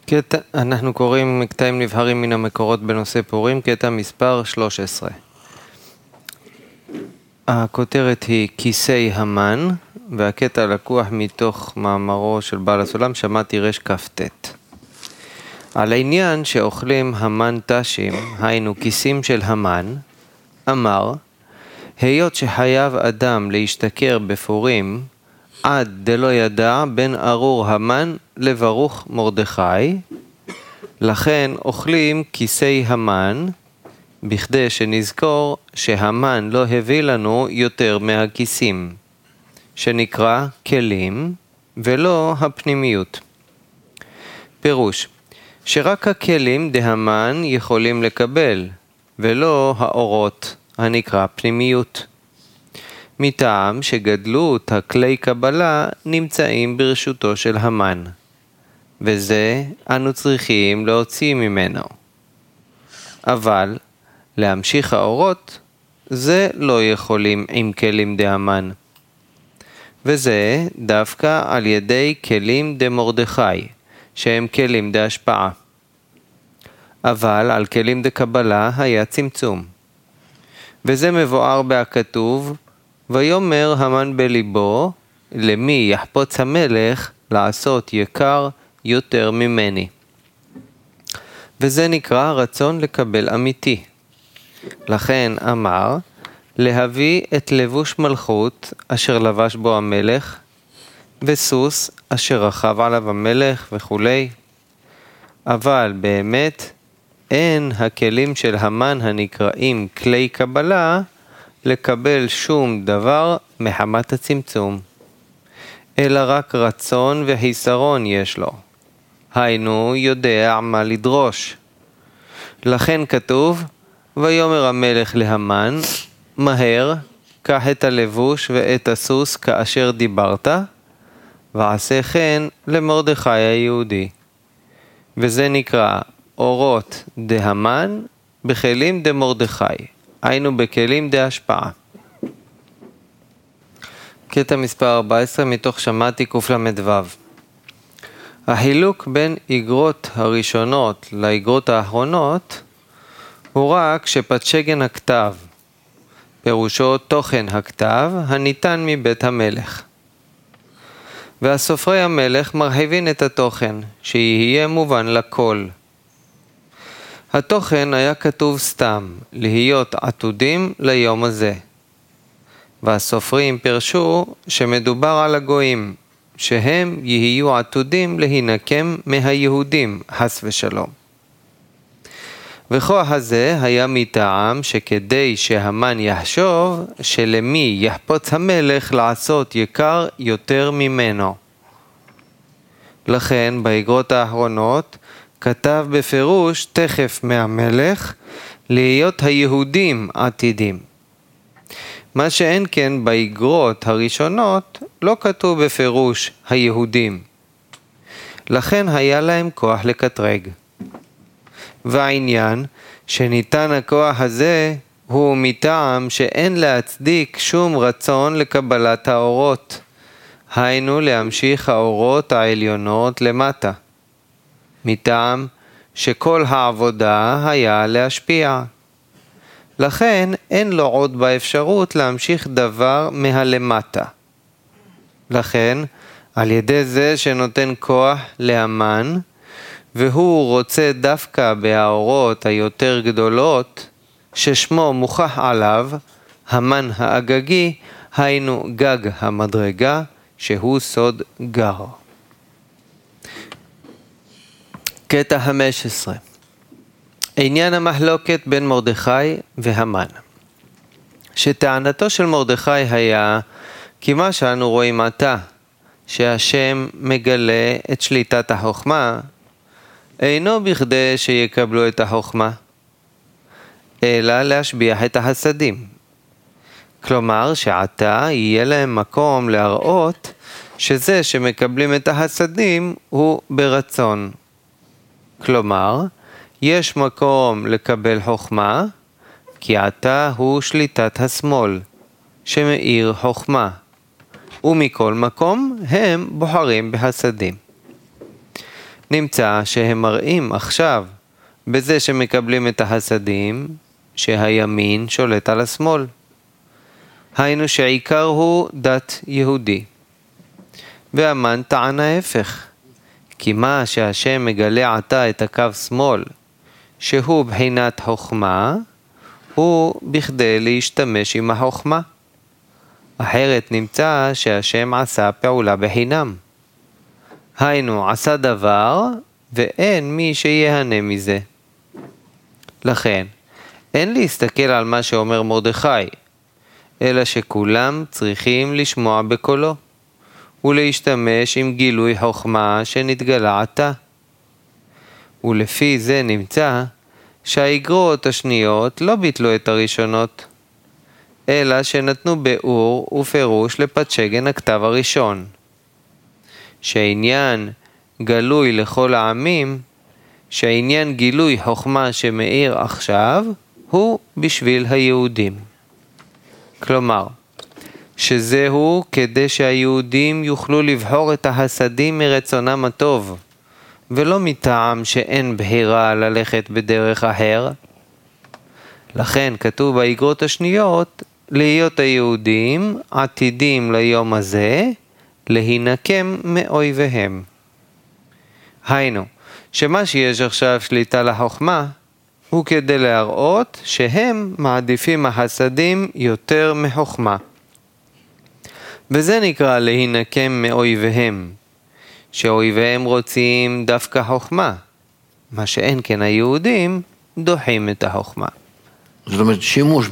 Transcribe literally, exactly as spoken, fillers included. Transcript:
קטע, אנחנו קוראים קטעים נבחרים מן המקורות בנושא פורים, קטע מספר שלוש עשרה. הכותרת היא כיסי המן, והקטע לקוח מתוך מאמרו של בעל הסולם, שמעתי רש כ"ט. על העניין שאוכלים המן תשים, היינו כיסים של המן, אמר, היות שחייב אדם להשתכר בפורים, עד דלא ידע בין ארור המן לברוך מרדכי, לכן אוכלים כיסי המן, בכדי שנזכור שהמן לא הביא לנו יותר מהכיסים, שנקרא כלים ולא הפנימיות. פירוש, שרק הכלים דהמן יכולים לקבל, ולא האורות הנקרא פנימיות. מטעם שגדלות הכלי קבלה נמצאים ברשותו של המן, וזה אנו צריכים להוציא ממנו. אבל להמשיך האורות זה לא יכולים עם כלים דהמן, וזה דווקא על ידי כלים דמרדכי, שהם כלים דהשפעה. אבל על כלים דקבלה היה צמצום, וזה מבואר בהכתוב, ויאמר המן בליבו, למי יחפוץ המלך לעשות יקר יותר ממני. וזה נקרא רצון לקבל אמיתי. לכן אמר, להביא את לבוש מלכות אשר לבש בו המלך, וסוס אשר רכב עליו המלך וכו'. אבל באמת אין הכלים של המן הנקראים כלי קבלה לקבל שום דבר מחמת הצמצום, אלא רק רצון וחיסרון יש לו. היינו יודע מה לדרוש. לכן כתוב, ויאמר המלך להמן, מהר, קח את הלבוש ואת הסוס כאשר דיברת, ועשה כן למרדכי היהודי. וזה נקרא אורות דהמן בכלים דמרדכי, היינו בכלים דהשפעה. קטע מספר ארבע עשרה מתוך שמעתי קל"ו. החילוק בין איגרות הראשונות לאיגרות האחרונות הוא רק שפתשגן הכתב, פירושו תוכן הכתב הניתן מבית המלך. והסופרי המלך מרחיבים את התוכן, שיהיה מובן לכל. התוכן היה כתוב סתם, להיות עתודים ליום הזה. והסופרים פרשו שמדובר על הגויים, שהם יהיו עתודים להינקם מהיהודים, חס ושלום. וכוח הזה היה מטעם שכדי שהמן יחשוב שלמי יחפוץ המלך לעשות יקר יותר ממנו. לכן באיגרות האחרונות כתב בפירוש תכף מהמלך להיות היהודים עתידים. מה שאין כן באיגרות הראשונות לא כתוב בפירוש היהודים. לכן היה להם כוח לקטרג. והעניין שניתן הכוח הזה הוא מטעם שאין להצדיק שום רצון לקבלת האורות. היינו להמשיך האורות העליונות למטה. מטעם שכל העבודה היה להשפיע. לכן אין לו עוד באפשרות להמשיך דבר מהלמטה. לכן על ידי זה שנותן כוח להמן, והוא רוצה דווקא בהאורות היותר גדולות, ששמו מוכח עליו, המן האגגי, היינו גג המדרגה, שהוא סוד גר. קטע חמש עשרה. עניין המחלוקת בין מרדכי והמן. שטענתו של מרדכי היה, כי מה שאנו רואים עתה, שהשם מגלה את שליטת החוכמה, אינו בכדי שיקבלו את החוכמה, אלא להשביח את החסדים. כלומר שעתה יהיה להם מקום להראות שזה שמקבלים את החסדים הוא ברצון. כלומר, יש מקום לקבל חוכמה, כי עתה הוא שליטת השמאל, שמאיר חוכמה, ומכל מקום הם בוחרים בחסדים. נמצא שהם מראים עכשיו בזה שמקבלים את החסדים שהימין שולט על השמאל. היינו שעיקר הוא דת יהודי. והמן טען ההפך, כי מה שהשם מגלה עתה את הקו שמאל, שהוא בחינת חוכמה, הוא בכדי להשתמש עם החוכמה. אחרת נמצא שהשם עשה פעולה בחינם. היינו עשה דבר ואין מי שיהנה מזה. לכן, אין להסתכל על מה שאומר מרדכי, אלא שכולם צריכים לשמוע בקולו, ולהשתמש עם גילוי חוכמה שנתגלה עתה. ולפי זה נמצא שהאיגרות השניות לא ביטלו את הראשונות, אלא שנתנו ביאור ופירוש לפתשגן הכתב הראשון, שהעניין גלוי לכל העמים, שהעניין גילוי חוכמה שמאיר עכשיו הוא בשביל היהודים. כלומר, שזהו כדי שהיהודים יוכלו לבחור את החסדים מרצונם הטוב, ולא מטעם שאין בחירה ללכת בדרך אחר. לכן כתוב באיגרות השניות, להיות היהודים עתידים ליום הזה, להינקם מאויביהם. היינו, שמה שיש עכשיו שליטה לחוכמה, הוא כדי להראות שהם מעדיפים החסדים יותר מחוכמה. וזה נקרא להינקם מאויביהם, שאויביהם רוצים דווקא חוכמה, מה שאין כן היהודים דוחים את החוכמה. זאת אומרת, שימוש